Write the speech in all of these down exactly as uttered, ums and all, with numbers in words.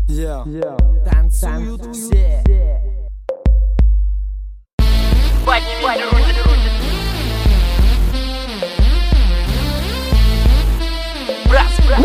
Yeah. Yeah. Танцуют все. Поднимите руки. Раз, раз.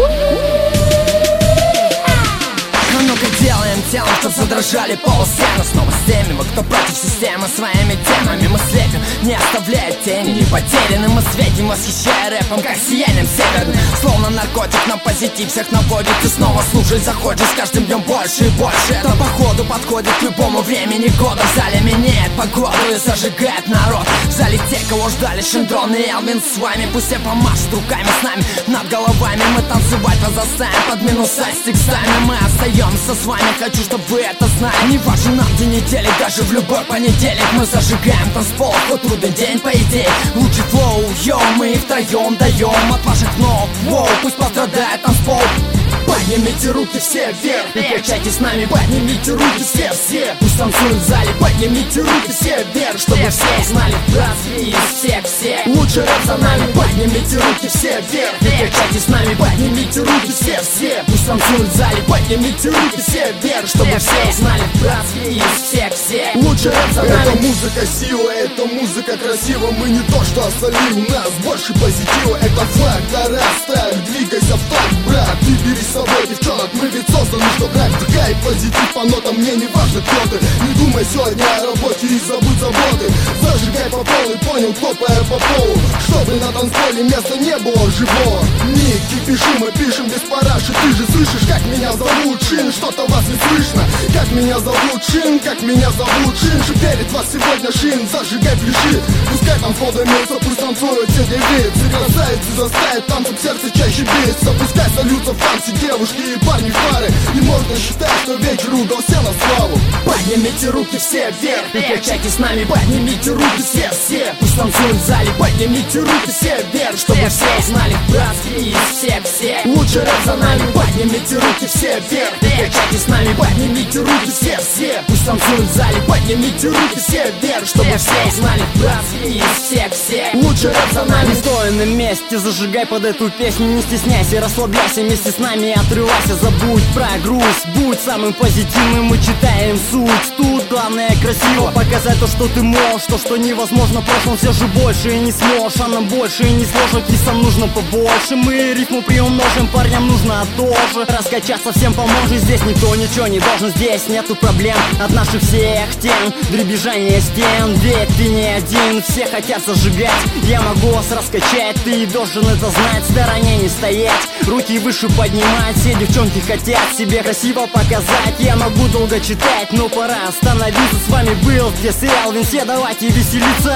Ну-ка делаем телом, чтоб задрожали полусцены. Снова с теми, вы кто против системы, своими темами мы слепим, не оставляя тени. Не потеряны мы светим, восхищая рэпом, как сиянием северным. Словно наркотик на позитив всех наводит. И снова слушать заходишь с каждым днем больше и больше. Это походу подходит к любому времени года. В зале меняет погоду и зажигает народ. В зале те, кого ждали Шиндрон и Элвин с вами. Пусть все помашут руками с нами над головами. Мы танцевать вас заставим под минуса с текстами. Мы остаемся с вами, хочу, чтобы вы это знали. Не важен нам день недели, даже в любой понедельник мы зажигаем танцпол. Хоть трудный день, по идее, лучший флоу, йоу, мы втроем даем от ваших ног, воу, пусть пострадает танцпол. Поднимите руки все вверх и качайте с нами. Поднимите руки все, все. Пусть танцуют в зале. Поднимите руки все вверх, чтобы все знали. Раз из всех, все. Лучше рэп за нами. Поднимите руки все вверх и качайте с нами. Поднимите руки все, все. Пусть танцуют в зале. Поднимите руки все вверх, чтобы все знали. Раз из всех, все. Лучше рэп за нами. Это музыка сила, это музыка красива. Мы не то, что остальные, у нас больше позитива. Это флаг, раз, так, двигайся в такт, брат. Ты бери с собой девчонок, мы ведь созданы, что брать вдыхай позитив по нотам, мне не важно, кто ты. Не думай сегодня о работе и забудь заботы. Зажигай по полу, понял, топая по полу, чтобы на танцполе места не было живого. Ники, пиши, мы пишем без параши. Ты же слышишь, как меня зовут, Шин? Что-то вас не слышно. Как меня зовут, Шин? Как меня зовут, Шин? Шиперит вас сегодня, Шин, зажигай, пляши. Пускай танцпол дымится, пусть танцуют все девицы. Красавицы заставят танцем сердце чаще биться. Пускай сольются в танце девушки и парни в пары. И можно считать, что вечер удался на славу. Поднимите руки все вверх и качайте с нами. Поднимите руки все, все. Пусть танцуют в зале. Поднимите руки все вверх, чтобы все знали. Братские из всех, все. Лучше рэп за нами. Поднимите руки все вверх и качайте с нами. Поднимите руки все, все. Пусть танцуют в зале. Поднимите руки все вверх, чтобы все знали. Братские из всех, все. Лучше рэп за нами. Не стой на месте, зажигай под эту песню. Не стесняйся, расслабляйся вместе с нами. Отрывайся, забудь про грусть. Будь самым позитивным, мы читаем суть. Тут главное красиво показать то, что ты можешь. То, что невозможно в прошлом, все же больше и не сможешь. А нам больше и не сложно, кисам нужно побольше. Мы рифму приумножим, парням нужно тоже. Раскачаться всем поможет, здесь никто ничего не должен. Здесь нету проблем от наших всех тем. Дребезжание стен, ведь ты не один. Все хотят зажигать, я могу вас раскачать. Ты должен это знать, в стороне не стоять. Руки выше поднимать, все девчонки хотят себе красиво показать. Я могу долго читать, но пора остановиться. С вами был Тес и Элвин, все давайте веселиться.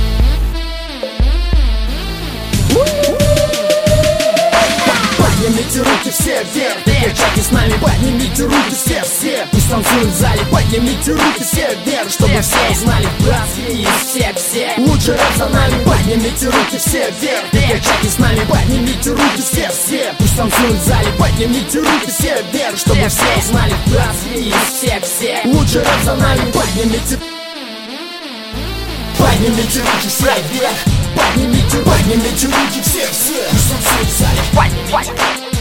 Поднимите руки все вверх и качайте с нами. Поднимите руки все, все. Пусть танцуют в зале. Поднимите руки все вверх, чтобы все знали. Братские из всех, все. Лучше рэп за нами. Поднимите руки все вверх и качайте с нами. Поднимите руки все, все. Пусть танцуют в зале. Поднимите руки все вверх, чтобы все знали. Братские из всех, все. Лучше рэп за нами. Поднимите. Поднимите руки все вверх. Поднимите, поднимите руки все, все. Пусть танцуют в зале. Поднимите.